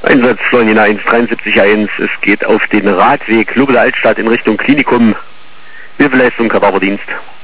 Einsatz Florina 173.1, es geht auf den Radweg Lubbeler Altstadt in Richtung Klinikum. Hilfeleistung Kadaverdienst.